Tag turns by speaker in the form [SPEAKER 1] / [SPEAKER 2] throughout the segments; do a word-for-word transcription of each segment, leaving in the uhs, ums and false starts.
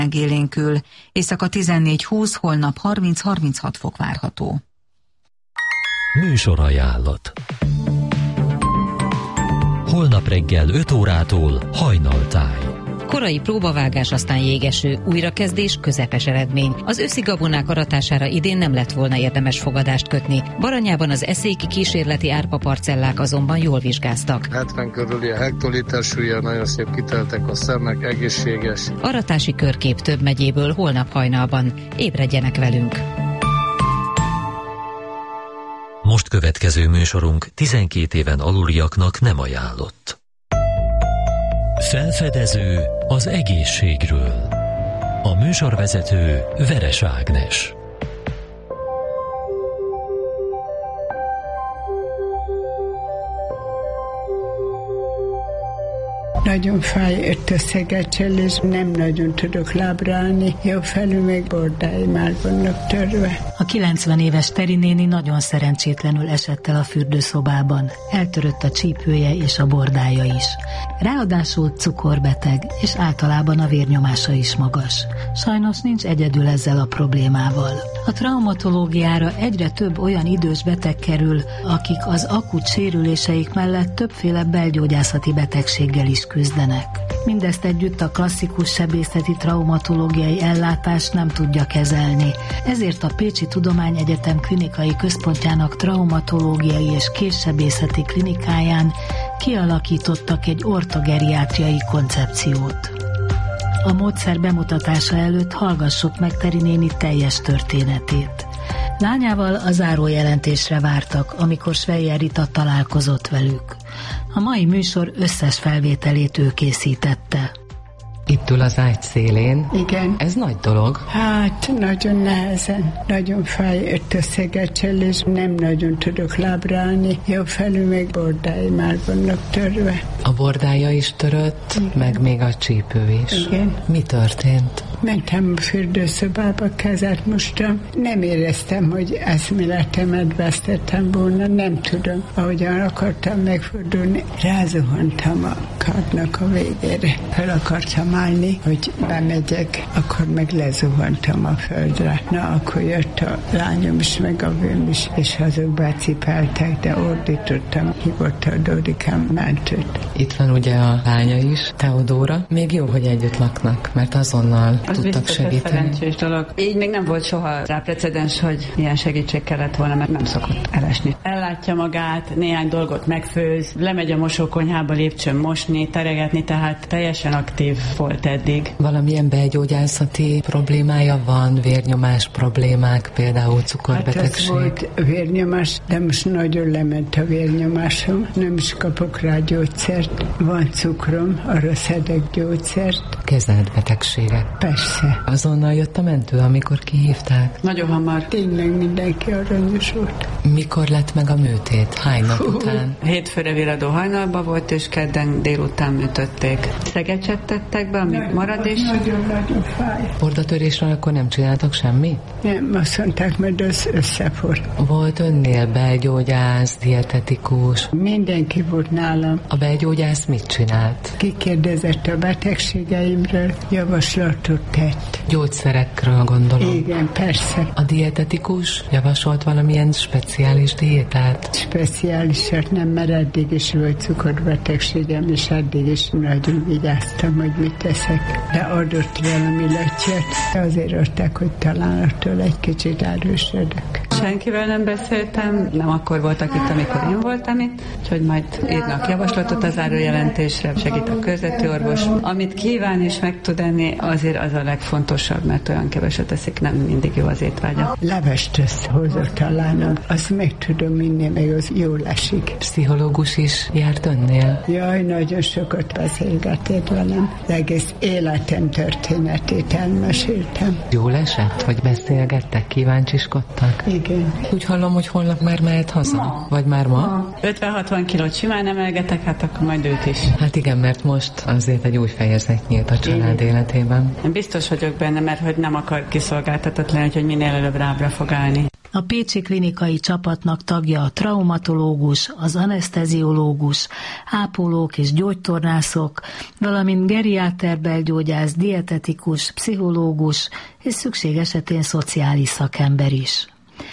[SPEAKER 1] Megélénkül. Éjszaka tizennégy húsz, holnap harminc harminchat fok várható.
[SPEAKER 2] Műsorajánlat. Holnap reggel öt órától Hajnaltáj.
[SPEAKER 3] Korai próbavágás, aztán jégeső, újrakezdés, közepes eredmény. Az őszi gabonák aratására idén nem lett volna érdemes fogadást kötni. Baranyában az eszéki kísérleti árpaparcellák azonban jól vizsgáztak.
[SPEAKER 4] hetven körüli a hektoliter súlya, nagyon szép kiteltek a szemek, egészséges.
[SPEAKER 3] Aratási körkép több megyéből holnap hajnalban. Ébredjenek velünk!
[SPEAKER 2] Most következő műsorunk tizenkét éven aluliaknak nem ajánlott. Felfedező az egészségről. A műsorvezető Veres Ágnes.
[SPEAKER 5] Nagyon fáj ötösszegecsel, és nem nagyon tudok lábra állni. Jobb felül még bordái már vannak törve.
[SPEAKER 6] A kilencven éves Teri néni nagyon szerencsétlenül esett el a fürdőszobában. Eltörött a csípője és a bordája is. Ráadásul cukorbeteg, és általában a vérnyomása is magas. Sajnos nincs egyedül ezzel a problémával. A traumatológiára egyre több olyan idős beteg kerül, akik az akut sérüléseik mellett többféle belgyógyászati betegséggel is küzdenek. Mindezt együtt a klasszikus sebészeti traumatológiai ellátás nem tudja kezelni. Ezért a Pécsi Tudományegyetem klinikai központjának traumatológiai és kézsebészeti klinikáján kialakítottak egy ortogeriátriai koncepciót. A módszer bemutatása előtt hallgassuk meg Teri néni teljes történetét. Lányával a zárójelentésre vártak, amikor Sveyer Rita találkozott velük. A mai műsor összes felvételét ő készítette.
[SPEAKER 7] Itt ül az ágy szélén.
[SPEAKER 5] Igen.
[SPEAKER 7] Ez nagy dolog.
[SPEAKER 5] Hát, nagyon nehezen. Nagyon fáj ötösszegecsel, és nem nagyon tudok lábra állni. Jobb felül még bordái már vannak törve.
[SPEAKER 7] A bordája is törött, igen, meg még a csípő is.
[SPEAKER 5] Igen.
[SPEAKER 7] Mi történt?
[SPEAKER 5] Mentem a fürdőszobába, kezet mostam. Nem éreztem, hogy eszméletemet vesztettem volna, nem tudom. Ahogyan akartam megfordulni, rázuhantam a kardnak a végére. Fel akartam állni, hogy bemegyek, akkor meg lezuhantam a földre. Na, akkor jött a lányom is, meg a vőm is, és azok becipeltek, de ordítottam, hívott a Dórikám mentőt.
[SPEAKER 7] Itt van ugye a lánya is, Teodóra. Még jó, hogy együtt laknak, mert azonnal
[SPEAKER 8] az
[SPEAKER 7] tudtak segíteni.
[SPEAKER 8] Szerencsés dolog. Így még nem volt soha rá precedens, hogy ilyen segítség kellett volna, mert nem szokott elesni. Ellátja magát, néhány dolgot megfőz, lemegy a mosókonyhába lépcsőn mosni, teregetni, tehát teljesen aktív volt eddig.
[SPEAKER 7] Valamilyen belgyógyászati problémája van, vérnyomás problémák, például cukorbetegség?
[SPEAKER 5] Hát ez volt vérnyomás, de most nagyon lement a vérnyomásom, nem is kapok rá gyógyszert. Van cukrom, arra szedek gyógyszert.
[SPEAKER 7] Kezelt betegségek?
[SPEAKER 5] Persze.
[SPEAKER 7] Azonnal jött a mentő, amikor kihívták?
[SPEAKER 8] Nagyon hamar.
[SPEAKER 5] Tényleg mindenki aranyos volt.
[SPEAKER 7] Mikor lett meg a műtét? Hány nap
[SPEAKER 5] Hú.
[SPEAKER 7] után?
[SPEAKER 8] Hétfőre viradó hajnalban volt, és kedden délután műtötték. Szegecset tettek be, ami
[SPEAKER 5] nagyon,
[SPEAKER 8] marad, és...
[SPEAKER 5] Nagyon-nagyon fáj.
[SPEAKER 7] Bordatörésre akkor nem csináltak semmi?
[SPEAKER 5] Nem, azt mondták, mert az összefor.
[SPEAKER 7] Volt önnél belgyógyász, dietetikus?
[SPEAKER 5] Mindenki volt nálam.
[SPEAKER 7] A belgyógyász mit csinált?
[SPEAKER 5] Kikérdezett a betegségeimről, javaslatot tett.
[SPEAKER 7] Gyógyszerekről gondolom.
[SPEAKER 5] Igen, persze.
[SPEAKER 7] A dietetikus javasolt valamilyen speciális diétát?
[SPEAKER 5] Speciálisat nem, mert eddig is volt cukorbetegségem, és eddig is nagyon vigyáztam, hogy mit teszek. De adott valami lötyet, azért adták, hogy talán attól egy kicsit erősödök.
[SPEAKER 8] Senkivel nem beszéltem, nem akkor voltak itt, amikor én voltam itt, úgyhogy majd írnak javaslatot az zárójelentésre, segít a körzeti orvos. Amit kíván és meg tud enni, azért az a legfontosabb, mert olyan keveset eszik, nem mindig jó az étvágya.
[SPEAKER 5] Levest összehozott a lányom, azt meg tudom inni, meg az jól esik.
[SPEAKER 7] Pszichológus is járt önnél?
[SPEAKER 5] Jaj, nagyon sokat beszélgetett velem. Az egész életem történetét elmeséltem.
[SPEAKER 7] Jól esett, hogy beszélgettek, kíváncsiskodtak?
[SPEAKER 5] Igen.
[SPEAKER 7] Úgy hallom, hogy holnap már mehet haza?
[SPEAKER 8] Ma.
[SPEAKER 7] Vagy már ma? ma?
[SPEAKER 8] ötven-hatvan kilót simán emelgetek, hát akkor majd őt is.
[SPEAKER 7] Hát igen, mert most azért egy új fejezet nyílt a család
[SPEAKER 8] igen.
[SPEAKER 7] életében.
[SPEAKER 8] Én biztos vagyok benne, mert hogy nem akar kiszolgáltatott lenni, hogy minél előbb rábra fog állni.
[SPEAKER 6] A pécsi klinikai csapatnak tagja a traumatológus, az aneszteziológus, ápolók és gyógytornászok, valamint geriáter belgyógyász, dietetikus, pszichológus és szükség esetén szociális szakember is.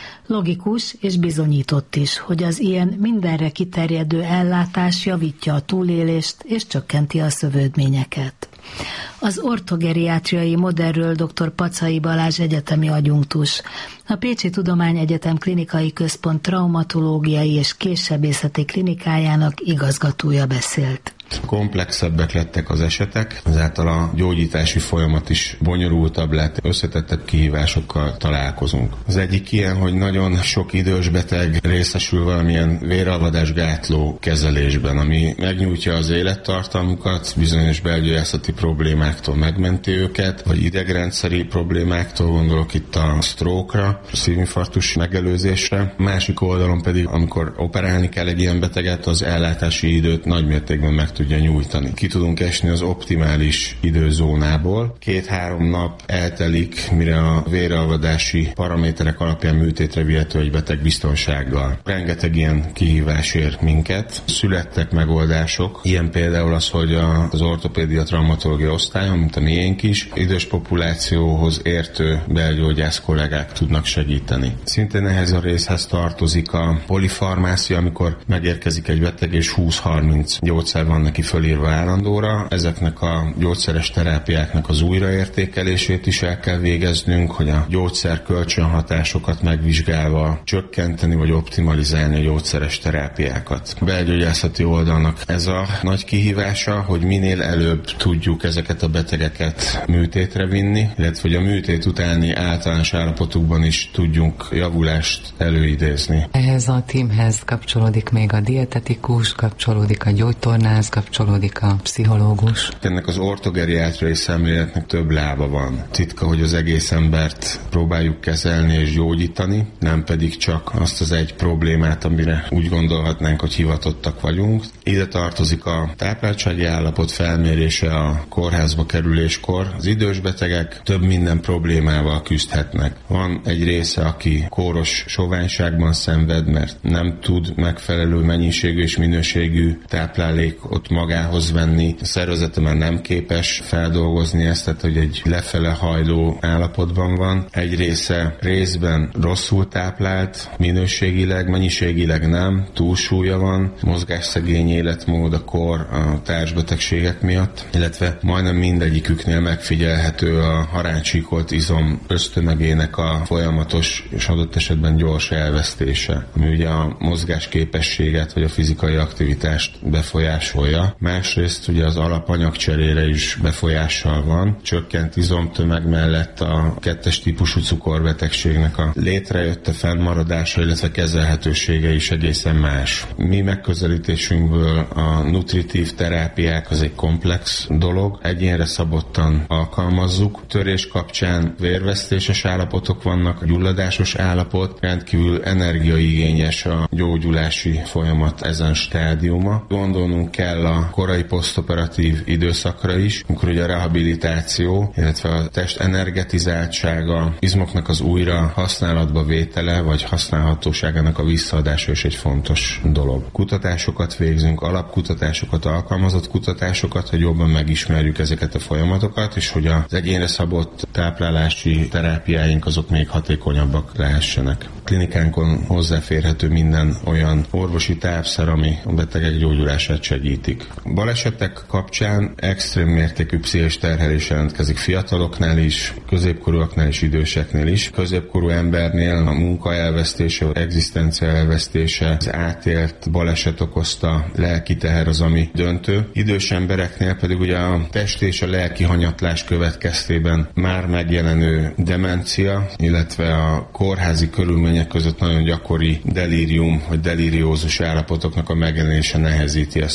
[SPEAKER 6] Logikus és bizonyított is, hogy az ilyen mindenre kiterjedő ellátás javítja a túlélést és csökkenti a szövődményeket. Az ortogeriátriai modellről dr. Pacai Balázs egyetemi adjunktus, a Pécsi Tudományegyetem Klinikai Központ traumatológiai és késsebészeti klinikájának igazgatója beszélt.
[SPEAKER 9] Komplexebbek lettek az esetek, ezáltal a gyógyítási folyamat is bonyolultabb lett, összetettebb kihívásokkal találkozunk. Az egyik ilyen, hogy nagyon sok idős beteg részesül valamilyen véralvadásgátló kezelésben, ami megnyújtja az élettartalmukat, bizonyos belgyógyászati problémáktól megmenti őket, vagy idegrendszeri problémáktól, gondolok itt a stroke-ra, a szívinfarktus megelőzésre. Másik oldalon pedig, amikor operálni kell egy ilyen beteget, az ellátási időt nagymértékben meg tudja nyújtani. Ki tudunk esni az optimális időzónából. Két-három nap eltelik, mire a véralvadási paraméterek alapján műtétre vihető egy beteg biztonsággal. Rengeteg ilyen kihívás ér minket. Születtek megoldások. Ilyen például az, hogy az ortopédia traumatológia osztályon, mint a miénk is, idős populációhoz értő belgyógyász kollégák tudnak segíteni. Szintén ehhez a részhez tartozik a polifarmácia, amikor megérkezik egy beteg és húsz-harminc gyógyszer van neki fölírva állandóra. Ezeknek a gyógyszeres terápiáknak az újraértékelését is el kell végeznünk, hogy a gyógyszer kölcsönhatásokat megvizsgálva csökkenteni vagy optimalizálni a gyógyszeres terápiákat. A belgyógyászati oldalnak ez a nagy kihívása, hogy minél előbb tudjuk ezeket a betegeket műtétre vinni, illetve hogy a műtét utáni általános állapotukban is tudjunk javulást előidézni.
[SPEAKER 7] Ehhez a tímhez kapcsolódik még a dietetikus, kapcsolódik a gyógytornász, kapcsolódik a pszichológus.
[SPEAKER 9] Ennek az ortogeriátriai szemléletnek több lába van. Titka, hogy az egész embert próbáljuk kezelni és gyógyítani, nem pedig csak azt az egy problémát, amire úgy gondolhatnánk, hogy hivatottak vagyunk. Ide tartozik a tápláltsági állapot felmérése a kórházba kerüléskor. Az idős betegek több minden problémával küzdhetnek. Van egy része, aki kóros soványságban szenved, mert nem tud megfelelő mennyiségű és minőségű táplálékot magához venni. A szervezete már nem képes feldolgozni ezt, tehát hogy egy lefele hajló állapotban van. Egy része részben rosszul táplált, minőségileg, mennyiségileg nem, túlsúlya van, mozgásszegény életmód, a kor, a társbetegségek miatt, illetve majdnem mindegyiküknél megfigyelhető a haráncsíkolt izom ösztömegének a folyamatos és adott esetben gyors elvesztése, ami ugye a mozgásképességet vagy a fizikai aktivitást befolyásolja. Másrészt ugye az alapanyagcserére is befolyással van. Csökkent izomtömeg mellett a kettes típusú cukorbetegségnek a létrejötte, fennmaradása, illetve kezelhetősége is egészen más. Mi megközelítésünkből a nutritív terápiák az egy komplex dolog, egyénre szabottan alkalmazzuk. Törés kapcsán vérvesztéses állapotok vannak, gyulladásos állapot, rendkívül energiaigényes a gyógyulási folyamat ezen stádiuma. Gondolnunk kell a korai posztoperatív időszakra is, amikor ugye a rehabilitáció, illetve a test energetizáltsága, izmoknak az újra használatba vétele, vagy használhatóságának a visszaadása is egy fontos dolog. Kutatásokat végzünk, alapkutatásokat, alkalmazott kutatásokat, hogy jobban megismerjük ezeket a folyamatokat, és hogy az egyénre szabott táplálási terápiáink azok még hatékonyabbak lehessenek. Klinikánkon hozzáférhető minden olyan orvosi tápszer, ami a betegek gyógyulását segítik. Balesetek kapcsán extrém mértékű pszichés terhelés jelentkezik fiataloknál is, középkorúaknál és időseknél is. Középkorú embernél a munka elvesztése, az egzisztencia elvesztése, az átélt baleset okozta lelki teher az, ami döntő. Idős embereknél pedig ugye a test és a lelki hanyatlás következtében már megjelenő demencia, illetve a kórházi körülmények között nagyon gyakori delírium vagy delíriózus állapotoknak a megjelenése nehezíti ezt a dolgot.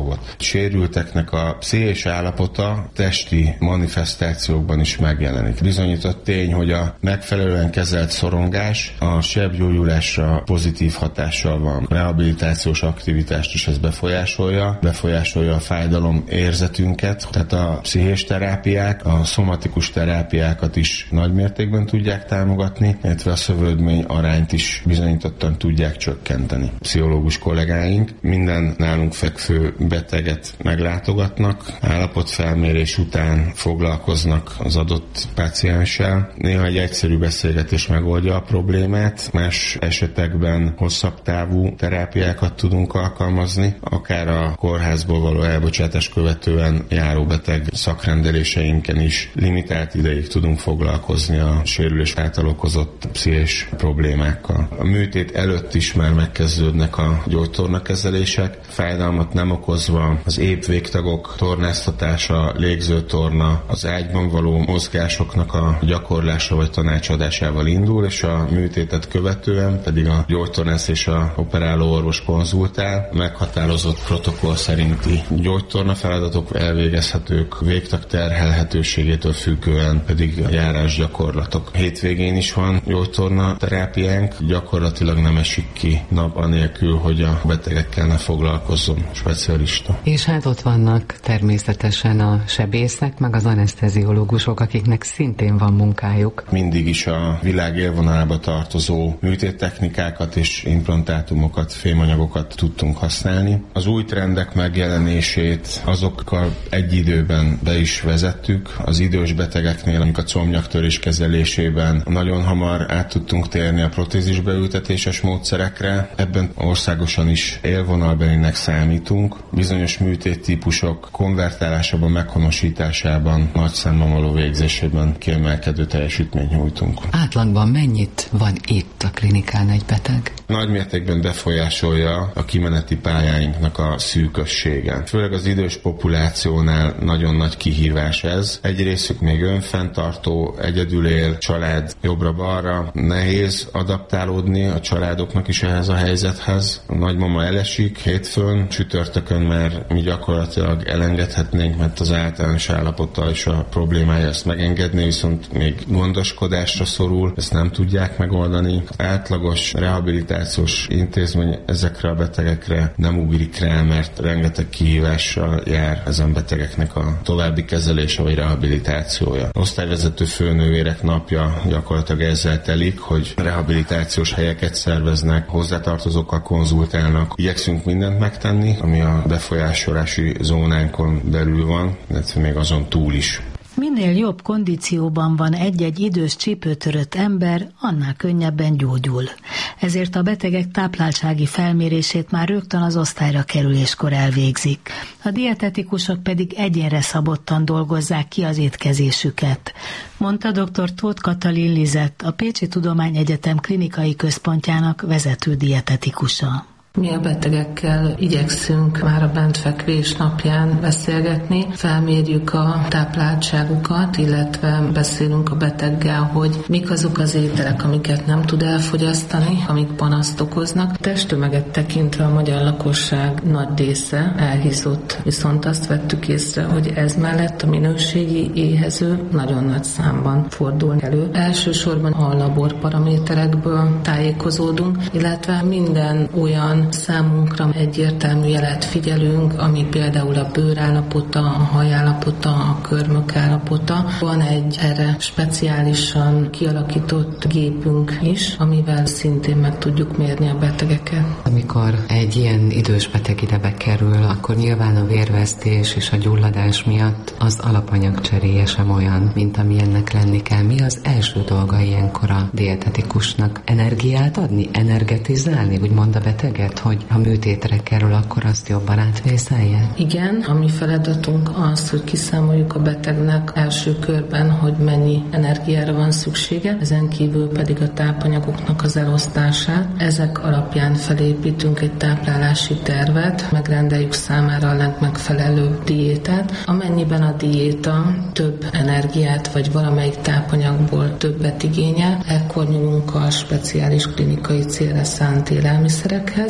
[SPEAKER 9] dolgot. Sérülteknek a pszichés állapota testi manifestációkban is megjelenik. Bizonyított tény, hogy a megfelelően kezelt szorongás a sebgyógyulásra pozitív hatással van. Rehabilitációs aktivitást is ez befolyásolja, befolyásolja a fájdalom érzetünket, tehát a pszichés terápiák, a szomatikus terápiákat is nagy mértékben tudják támogatni, illetve a szövődmény arányt is bizonyítottan tudják csökkenteni. Pszichológus kollégáink minden nálunk fekvő beteget meglátogatnak, állapotfelmérés után foglalkoznak az adott pácienssel. Néha egy egyszerű beszélgetés megoldja a problémát, más esetekben hosszabb távú terápiákat tudunk alkalmazni, akár a kórházból való elbocsátás követően járó beteg szakrendeléseinken is limitált ideig tudunk foglalkozni a sérülés által okozott pszichés problémákkal. A műtét előtt is már megkezdődnek a gyógytornakezelések, fájdalmat nem okozva az épp végtagok tornáztatása, légzőtorna, az ágyban való mozgásoknak a gyakorlása vagy tanácsadásával indul, és a műtétet követően pedig a gyógytornász és a operáló orvos konzultál, meghatározott protokoll szerinti gyógytorna feladatok elvégezhetők, végtag terhelhetőségétől függően pedig a járás gyakorlatok. Hétvégén is van gyógytorna terápiánk, gyakorlatilag nem esik ki nap anélkül, hogy a betegekkel ne foglalkozzon specialista.
[SPEAKER 7] És hát ott vannak természetesen a sebészek, meg az aneszteziológusok, akiknek szintén van munkájuk.
[SPEAKER 9] Mindig is a világ élvonalába tartozó műtéttechnikákat és implantátumokat, fémanyagokat tudtunk használni. Az új trendek megjelenését azokkal egy időben be is vezettük. Az idős betegeknél, amik a combnyaktörés kezelésében nagyon hamar át tudtunk térni a protézis beültetéses módszerekre. Ebben országosan is élvonalbelinek számítunk. Bizonyos műtéttípusok konvertálásában, meghonosításában, nagy számban való végzésében kiemelkedő teljesítményt nyújtunk.
[SPEAKER 7] Átlagban mennyit van itt a klinikán egy beteg?
[SPEAKER 9] Nagy mértékben befolyásolja a kimeneti pályáinknak a szűkössége. Főleg az idős populációnál nagyon nagy kihívás ez. Egy részük még önfenntartó, egyedül él, család jobbra-balra. Nehéz adaptálódni a családoknak is ehhez a helyzethez. A nagymama elesik hétfőn, csütörtökön már mi gyakorlatilag elengedhetnénk, mert az általános állapota és a problémája ezt megengedni, viszont még gondoskodásra szorul, ezt nem tudják megoldani. Átlagos rehabilitációs intézmény ezekre a betegekre nem ugrik rá, mert rengeteg kihívással jár ezen betegeknek a további kezelése vagy rehabilitációja. Osztályvezető főnővérek napja gyakorlatilag ezzel telik, hogy rehabilitációs helyeket szerveznek, hozzátartozókkal konzultálnak. Igyekszünk mindent megtenni, ami a befolyásolási zónánkon belül van, illetve még azon túl is.
[SPEAKER 6] Minél jobb kondícióban van egy-egy idős csípőtörött ember, annál könnyebben gyógyul. Ezért a betegek tápláltsági felmérését már rögtön az osztályra kerüléskor elvégzik. A dietetikusok pedig egyénre szabottan dolgozzák ki az étkezésüket, mondta dr. Tóth Katalin Lizett, a Pécsi Tudományegyetem klinikai központjának vezető dietetikusa.
[SPEAKER 10] Mi a betegekkel igyekszünk már a bentfekvés napján beszélgetni, felmérjük a tápláltságukat, illetve beszélünk a beteggel, hogy mik azok az ételek, amiket nem tud elfogyasztani, amik panaszt okoznak. Testtömeget tekintve a magyar lakosság nagy része elhízott, viszont azt vettük észre, hogy ez mellett a minőségi éhező nagyon nagy számban fordul elő. Elsősorban a laborparaméterekből tájékozódunk, illetve minden olyan számunkra egyértelmű jelet figyelünk, ami például a bőrállapota, a hajállapota, a körmök állapota. Van egy erre speciálisan kialakított gépünk is, amivel szintén meg tudjuk mérni a betegeket.
[SPEAKER 7] Amikor egy ilyen idős beteg ide bekerül, akkor nyilván a vérvesztés és a gyulladás miatt az alapanyag cseréje sem olyan, mint ami ennek lenni kell. Mi az első dolga ilyenkor a dietetikusnak? Energiát adni? Energetizálni? Úgy mond a beteget, hogy ha műtétre kerül, akkor azt jobban átvészelje?
[SPEAKER 10] Igen, a mi feladatunk az, hogy kiszámoljuk a betegnek első körben, hogy mennyi energiára van szüksége, ezen kívül pedig a tápanyagoknak az elosztását. Ezek alapján felépítünk egy táplálási tervet, megrendeljük számára a legmegfelelőbb diétát. Amennyiben a diéta több energiát vagy valamelyik tápanyagból többet igényel, ekkor nyúlunk a speciális klinikai célra szánt élelmiszerekhez.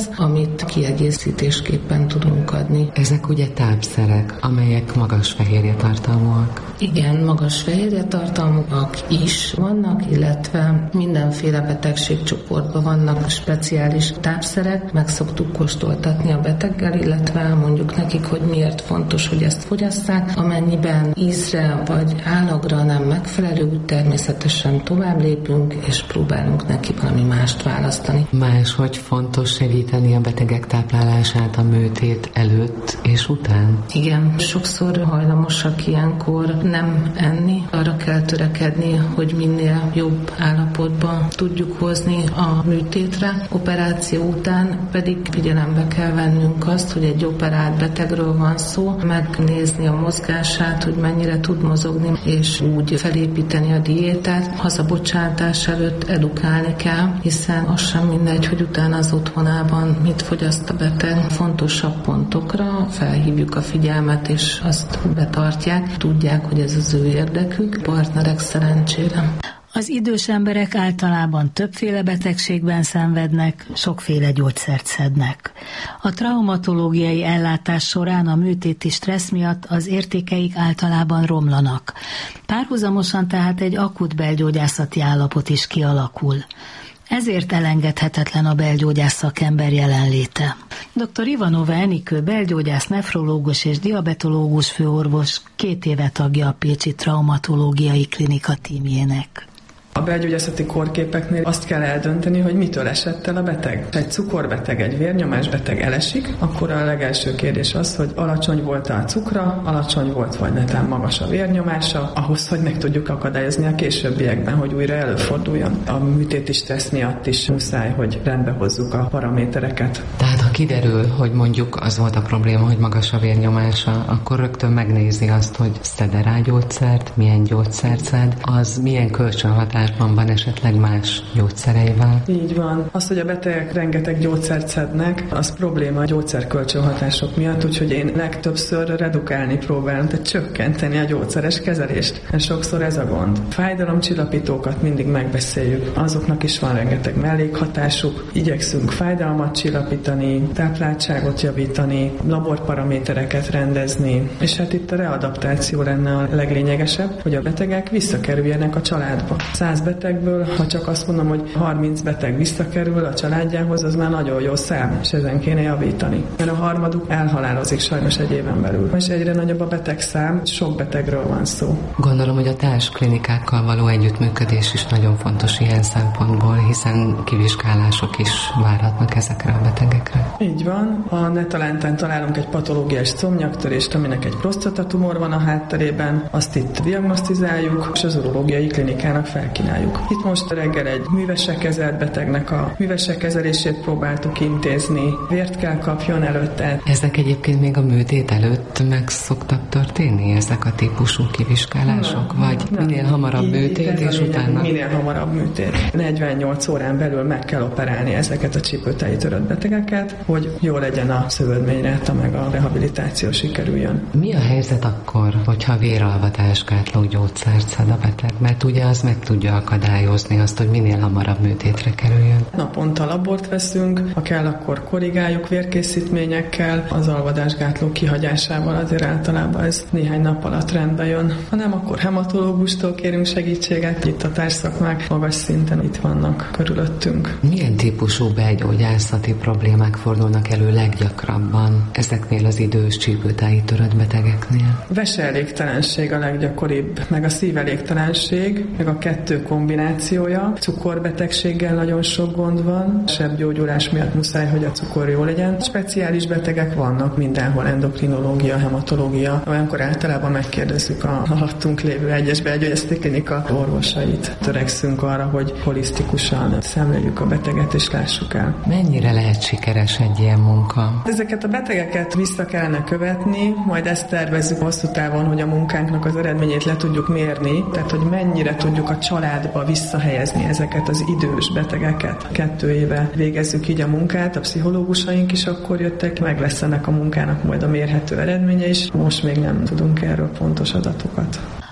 [SPEAKER 10] az, amit kiegészítésképpen tudunk adni.
[SPEAKER 7] Ezek ugye tápszerek, amelyek magas fehérje tartalmúak.
[SPEAKER 10] Igen, magas fehérje tartalmúak is vannak, illetve mindenféle betegségcsoportban vannak speciális tápszerek, meg szoktuk kóstoltatni a beteggel, illetve mondjuk nekik, hogy miért fontos, hogy ezt fogyasszák. Amennyiben ízre vagy állagra nem megfelelő, úgy természetesen tovább lépünk, és próbálunk neki valami mást választani.
[SPEAKER 7] Máshogy fontos segíteni a betegek táplálását a műtét előtt és után?
[SPEAKER 10] Igen, sokszor hajlamosak ilyenkor nem enni. Arra kell törekedni, hogy minél jobb állapotban tudjuk hozni a műtétre. Operáció után pedig figyelembe kell vennünk azt, hogy egy operált betegről van szó, megnézni a mozgását, hogy mennyire tud mozogni, és úgy felépíteni a diétát. Hazabocsátás előtt edukálni kell, hiszen az sem mindegy, hogy utána az otthonában mit fogyaszt a beteg. Fontosabb pontokra felhívjuk a figyelmet, és azt betartják. Tudják, hogy ez az ő érdekük, partnerek szerencsére.
[SPEAKER 6] Az idős emberek általában többféle betegségben szenvednek, sokféle gyógyszert szednek. A traumatológiai ellátás során a műtéti stressz miatt az értékeik általában romlanak. Párhuzamosan tehát egy akut belgyógyászati állapot is kialakul. Ezért elengedhetetlen a belgyógyász szakember jelenléte. doktor Ivanova Enikő belgyógyász, nefrológus és diabetológus főorvos két éve tagja a Pécsi Traumatológiai Klinika tímjének.
[SPEAKER 11] A belgyógyászati kórképeknél azt kell eldönteni, hogy mitől esett el a beteg. Ha egy cukorbeteg, egy vérnyomásbeteg elesik, akkor a legelső kérdés az, hogy alacsony volt a cukra, alacsony volt vagy netán magas a vérnyomása, ahhoz, hogy meg tudjuk akadályozni a későbbiekben, hogy újra előforduljon. A műtéti stressz miatt is muszáj, hogy rendbe hozzuk a paramétereket.
[SPEAKER 7] Tehát ha kiderül, hogy mondjuk az volt a probléma, hogy magas a vérnyomása, akkor rögtön megnézi azt, hogy szed-e rá gyógyszert, milyen gyógyszert szed, az milyen kölcsönhatás van esetleg más gyógyszereivel.
[SPEAKER 11] Így van. Az, hogy a betegek rengeteg gyógyszert szednek, az probléma a gyógyszerkölcsönhatások miatt, úgyhogy én legtöbbször redukálni próbálom, tehát csökkenteni a gyógyszeres kezelést. Mert sokszor ez a gond. Fájdalomcsillapítókat mindig megbeszéljük. Azoknak is van rengeteg mellékhatásuk. Igyekszünk fájdalmat csillapítani, tápláltságot javítani, laborparamétereket rendezni, és hát itt a readaptáció lenne a leglényegesebb, hogy a betegek visszakerüljenek a családba. száz betegből, ha csak azt mondom, hogy harminc beteg visszakerül a családjához, az már nagyon jó szám, és ezen kéne javítani. Mert a harmaduk elhalálozik sajnos egy éven belül. És egyre nagyobb a betegszám, sok betegről van szó.
[SPEAKER 7] Gondolom, hogy a társklinikákkal való együttműködés is nagyon fontos ilyen szempontból, hiszen kivizsgálások is várhatnak ezekre a betegekre.
[SPEAKER 11] Így van. A Netalántán találunk egy patológiás combnyaktörést, aminek egy prostatatumor van a hátterében, azt itt diagnosztizáljuk, és az urológiai klinikának felkínáljuk. Itt most reggel egy művesen kezelt betegnek a művesen kezelését próbáltuk intézni. Vért kell kapjon előtte.
[SPEAKER 7] Ezek egyébként még a műtét előtt meg szoktak történni, ezek a típusú kivizsgálások? Nem, vagy nem. Minél hamarabb Így, műtét, és utána...
[SPEAKER 11] Minél hamarabb műtét. negyvennyolc órán belül meg kell operálni ezeket a csípőtáji törött betegeket, hogy jó legyen a szövődményráta, meg a rehabilitáció sikerüljön.
[SPEAKER 7] Mi a helyzet akkor, hogyha véralvatásgátló gyógyszert szed a beteg? Mert ugye az meg tudja akadályozni azt, hogy minél hamarabb műtétre kerüljön.
[SPEAKER 11] Naponta labort veszünk, ha kell, akkor korrigáljuk vérkészítményekkel, az alvadásgátló kihagyásával azért általában ez néhány nap alatt rendbe jön. Ha nem, akkor hematológustól kérünk segítséget, itt a társszakmák magas szinten itt vannak körülöttünk.
[SPEAKER 7] Milyen típusú belgyógyászati problémák fordulnak elő leggyakrabban ezeknél az idős csípőtáji törött betegeknél?
[SPEAKER 11] Veseelégtelenség a leggyakoribb, meg a szívelégtelenség, meg a kettő kombinációja. Cukorbetegséggel nagyon sok gond van, sebgyógyulás miatt muszáj, hogy a cukor jó legyen. Speciális betegek vannak mindenhol, endokrinológia, hematológia. Olyankor általában megkérdezzük a alattunk lévő egyes belgyógyászati klinika orvosait. Törekszünk arra, hogy holisztikusan szemléljük a beteget és lássuk el.
[SPEAKER 7] Mennyire lehet sikeres egy ilyen munka?
[SPEAKER 11] Ezeket a betegeket vissza kellene követni, majd ezt tervezzük hosszú távon, hogy a munkánknak az eredményét le tudjuk mérni, tehát hogy mennyire tudjuk a családba visszahelyezni ezeket az idős betegeket. Kettő éve végezzük így a munkát, a pszichológusaink is akkor jöttek, meg lesz ennek a munkának majd a mérhető eredménye is. Most még nem tudunk erről pontos adatokat.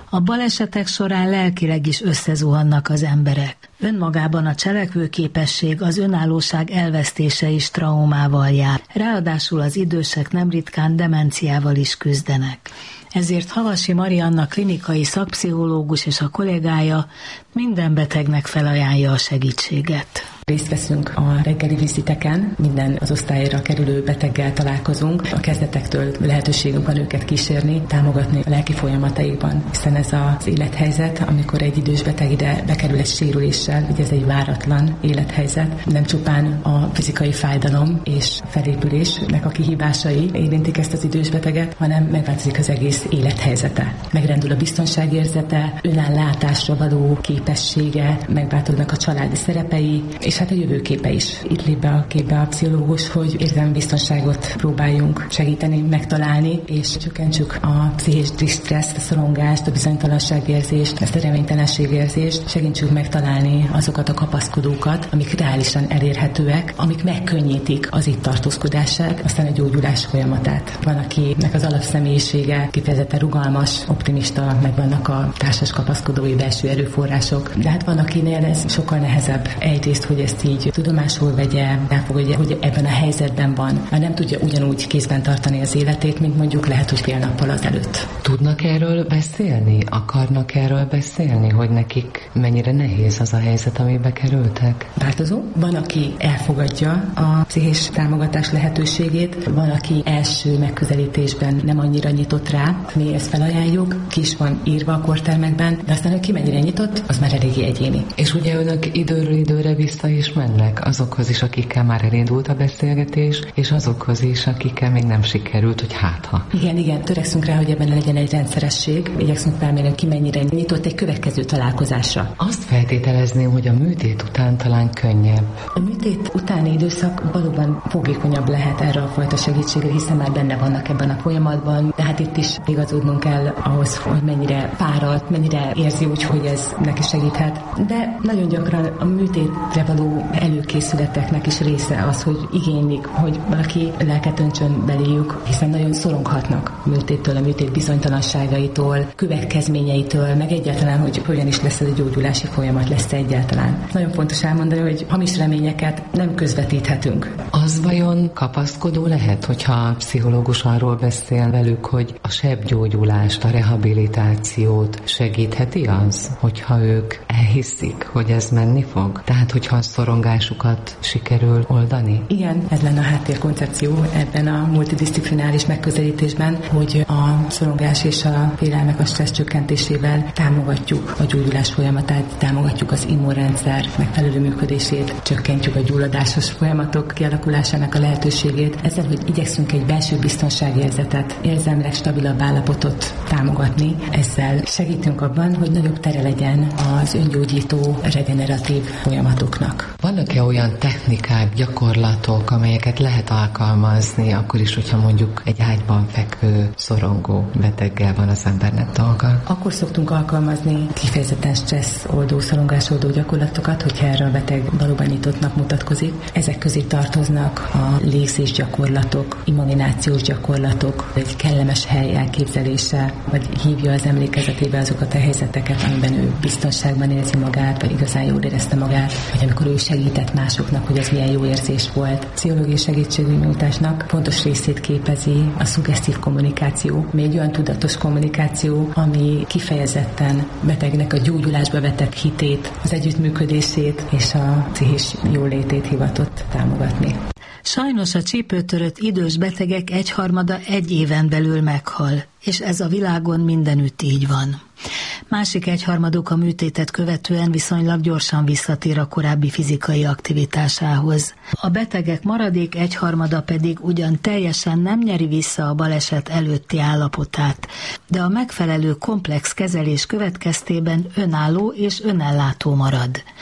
[SPEAKER 6] A balesetek során lelkileg is összezuhannak az emberek. Önmagában a cselekvőképesség, az önállóság elvesztése is traumával jár. Ráadásul az idősek nem ritkán demenciával is küzdenek. Ezért Havasi Marianna klinikai szakpszichológus és a kollégája minden betegnek felajánlja a segítséget.
[SPEAKER 12] Részt veszünk a reggeli viziteken, minden az osztályra kerülő beteggel találkozunk. A kezdetektől lehetőségünk van őket kísérni, támogatni a lelki folyamataikban, hiszen ez az élethelyzet, amikor egy idős beteg ide bekerül egy sérüléssel, ugye ez egy váratlan élethelyzet, nem csupán a fizikai fájdalom és felépülésnek a kihívásai érintik ezt az idős beteget, hanem megváltozik az egész élethelyzete. Megrendül a biztonságérzete, önállátásra való képessége, megváltoznak a családi szerepei, és hát a jövőképe is. Itt lép be a képbe a pszichológus, hogy érzelmi biztonságot próbáljunk segíteni, megtalálni, és csökkentsük a pszichés disztresszt, a szorongást, a bizonytalanságérzést, ezt a reménytelenségérzést, segítsünk megtalálni azokat a kapaszkodókat, amik reálisan elérhetőek, amik megkönnyítik az itt tartózkodását, aztán a gyógyulás folyamatát. Van, akinek az alapszemélyisége kifejezetten rugalmas, optimista, meg vannak a társas kapaszkodói belső erőforrások, de hát van, akinél ez sokkal nehezebb. Egyrészt, hogy ezt így tudomásul vegye, elfogadja, hogy ebben a helyzetben van, már nem tudja ugyanúgy kézben tartani az életét, mint mondjuk lehet, hogy fél nappal azelőtt.
[SPEAKER 7] Tudnak erről beszélni? Akarnak erről beszélni, hogy nekik mennyire nehéz az a helyzet, amibe kerültek?
[SPEAKER 12] Változó. Van, aki elfogadja a pszichés támogatás lehetőségét, van, aki első megközelítésben nem annyira nyitott rá. Mi ezt felajánljuk, ki is van írva a kortermekben, de aztán, hogy ki mennyire nyitott, az már eléggé egyéni.
[SPEAKER 7] És ugye önök időről időre vissza is mennek azokhoz is, akikkel már elindult a beszélgetés, és azokhoz is, akikkel még nem sikerült, hogy hátha.
[SPEAKER 12] Igen, igen, törekszünk rá, hogy ebben legyen egy rendszeresség, igyekszünk felmérni, ki mennyire nyitott egy következő találkozásra.
[SPEAKER 7] Azt feltételezném, hogy a műtét után talán könnyebb.
[SPEAKER 12] A műtét utáni időszak valóban fogékonyabb lehet erre a fajta segítségre, hiszen már benne vannak ebben a folyamatban, de hát itt is igazodnunk kell ahhoz, hogy mennyire fáradt, mennyire érzi úgy, hogy ez neki segíthet. De nagyon gyakran a műtétre való előkészületeknek is része az, hogy igénylik, hogy valaki lelket öntsön beléjük, hiszen nagyon szoronghatnak a műtéttől, a műtét bizonytalanságaitól, következményeitől, meg egyáltalán, hogy hogyan is lesz ez a gyógyulási folyamat, lesz egyáltalán. Nagyon fontos elmondani, hogy hamis reményeket nem közvetíthetünk.
[SPEAKER 7] Az vajon kapaszkodó lehet, hogyha a pszichológus arról beszél velük, hogy a sebgyógyulást, a rehabilitációt segítheti az, hogyha ők elhiszik, hogy ez menni fog? Tehát, hogyha a szorongásukat sikerül oldani?
[SPEAKER 12] Igen, ez lenne a háttérkoncepció ebben a multidisziplináris megközelítésben, hogy a szorongás és a félelmek a stressz csökkentésével támogatjuk a gyógyulás folyamatát, támogatjuk az immunrendszer megfelelő működését, csökkentjük a gyulladásos folyamatok kialakulásának a lehetőségét. Ezzel, hogy igyekszünk egy belső biztonságérzetet, érzelmileg stabilabb állapotot támogatni, ezzel segítünk abban, hogy nagyobb tere legyen az öngyógyító, regeneratív folyamatoknak.
[SPEAKER 7] Vannak-e olyan technikák, gyakorlatok, amelyeket lehet alkalmazni, akkor is, hogyha mondjuk egy ágyban fekvő, szorongó beteggel van az embernek dolga?
[SPEAKER 12] Akkor szoktunk alkalmazni kifejezetten stresszoldó, szorongásoldó gyakorlatokat, hogyha erre a beteg valóban nyitottnak mutatkozik. Ezek közé tartoznak a légzés gyakorlatok, imaginációs gyakorlatok, egy kellemes hely elképzelése, vagy hívja az emlékezetébe azokat a helyzeteket, amiben ő biztonságban érzi magát, vagy igazán jól érezte magát, vagy amikor ő segített másoknak, hogy az milyen jó érzés volt. Pszichológiai segítségnyújtásnak fontos részét képezi a szuggesztív kommunikáció, ami egy olyan tudatos kommunikáció, ami kifejezetten betegnek a gyógyulásba vetett hitét, az együttműködését és a pszichés jólétét hivatott támogatni.
[SPEAKER 6] Sajnos a csípőtörött idős betegek egyharmada egy éven belül meghal, és ez a világon mindenütt így van. Másik egyharmaduk a műtétet követően viszonylag gyorsan visszatér a korábbi fizikai aktivitásához. A betegek maradék egyharmada pedig ugyan teljesen nem nyeri vissza a baleset előtti állapotát, de a megfelelő komplex kezelés következtében önálló és önellátó marad.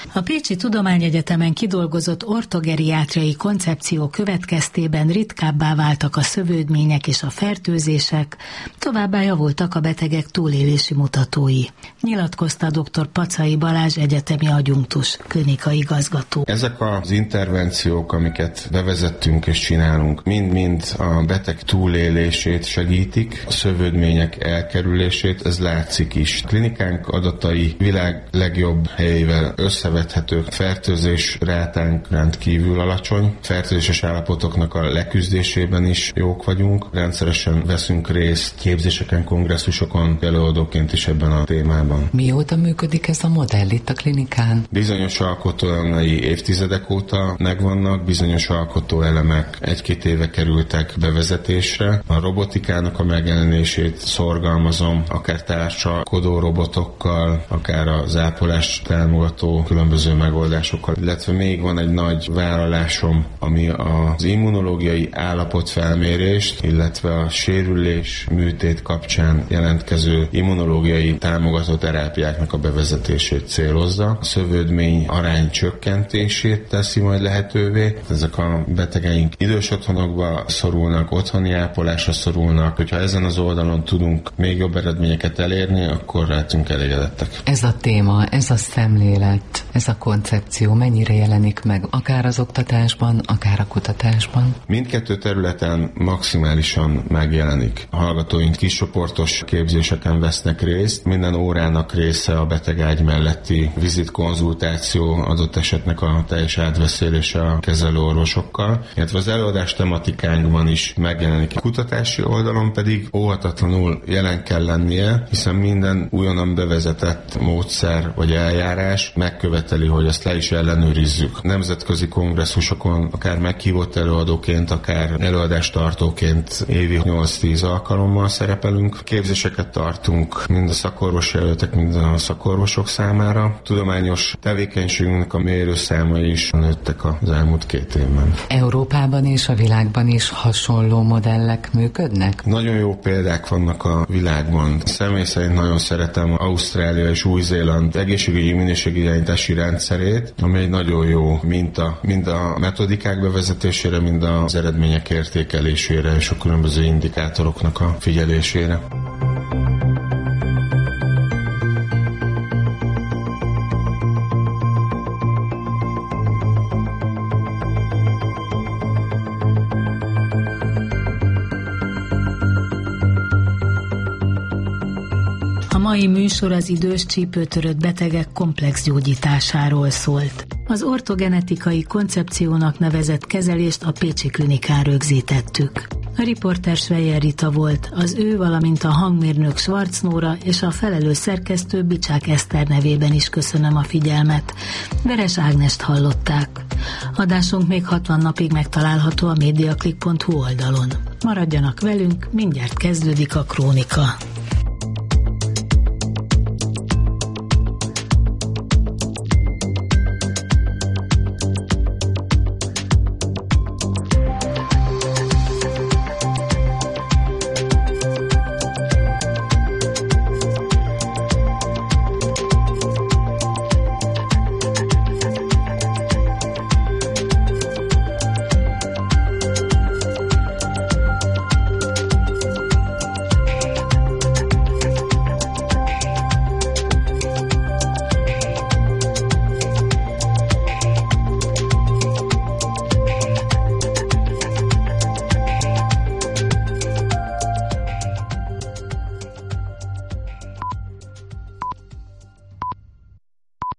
[SPEAKER 6] A Pécsi Tudományegyetemen kidolgozott ortogeriátriai koncepció következtében ritkábbá váltak a szövődmények és a fertőzések, továbbá javultak a betegek túlélési mutatói. Nyilatkozta dr. Pacai Balázs egyetemi adjunktus, klinikai igazgató.
[SPEAKER 9] Ezek az intervenciók, amiket bevezettünk és csinálunk, mind-mind a beteg túlélését segítik, a szövődmények elkerülését, ez látszik is. Klinikánk adatai világ legjobb helyével összevethetők, fertőzés rátánk rendkívül alacsony, fertőzéses állapotoknak a leküzdésében is jók vagyunk, rendszeresen veszünk részt képzéseken, kongresszusokon, előadóként is ebben a témában.
[SPEAKER 7] Mióta működik ez a modell itt a klinikán?
[SPEAKER 9] Bizonyos alkotóelemei évtizedek óta megvannak, bizonyos alkotóelemek egy-két éve kerültek bevezetésre. A robotikának a megjelenését szorgalmazom, akár társalkodó robotokkal, akár az ápolást támogató különböző megoldásokkal, illetve még van egy nagy vállalásom, ami az immunológiai állapotfelmérést, illetve a sérülés műtét kapcsán jelentkező immunológiai támogató terápiáknak a bevezetését célozza. A szövődmény arány csökkentését teszi majd lehetővé. Ezek a betegeink idős otthonokba szorulnak, otthoni ápolásra szorulnak. Hogyha ezen az oldalon tudunk még jobb eredményeket elérni, akkor lehetünk elégedettek.
[SPEAKER 7] Ez a téma, ez a szemlélet, ez a koncepció mennyire jelenik meg, akár az oktatásban, akár a kutatásban?
[SPEAKER 9] Mindkettő területen maximálisan megjelenik. A hallgatóink kiscsoportos képzéseken vesznek részt, minden órának része a betegágy melletti vizitkonzultáció, adott esetnek a teljes átbeszélése a kezelőorvosokkal, illetve az előadás tematikánkban is megjelenik. A kutatási oldalon pedig óhatatlanul jelen kell lennie, hiszen minden újonnan bevezetett módszer vagy eljárás megköveteli, hogy ezt le is ellenőrizzük. Nemzetközi kongresszusokon akár meghívott előadóként, akár előadástartóként évi nyolc-tíz alkalommal szerepelünk. Képzéseket tartunk mind a szakorvosi előttek, mind a szakorvosok számára. Tudományos tevékenységünknek a mérőszámai is nőttek az elmúlt két évben.
[SPEAKER 7] Európában és a világban is hasonló modellek működnek?
[SPEAKER 9] Nagyon jó példák vannak a világban. Személy szerint nagyon szeretem Ausztrália és Új-Zéland egészségügyi minőségirányítási rendszerét, ami egy nagyon jó minta, mind a metodikák bevezetésére, mind az eredmények értékelésére és a különböző indikátoroknak a figyelésére.
[SPEAKER 6] A mai műsor az idős csípőtörött betegek komplex gyógyításáról szólt. Az ortogenetikai koncepciónak nevezett kezelést a Pécsi Klinikán rögzítettük. A riporter Schreyer Rita volt, az ő, valamint a hangmérnök Schwarz Nóra és a felelős szerkesztő Bicsák Eszter nevében is köszönöm a figyelmet. Veres Ágnest hallották. Adásunk még hatvan napig megtalálható a mediaclick pont hu oldalon. Maradjanak velünk, mindjárt kezdődik a Krónika.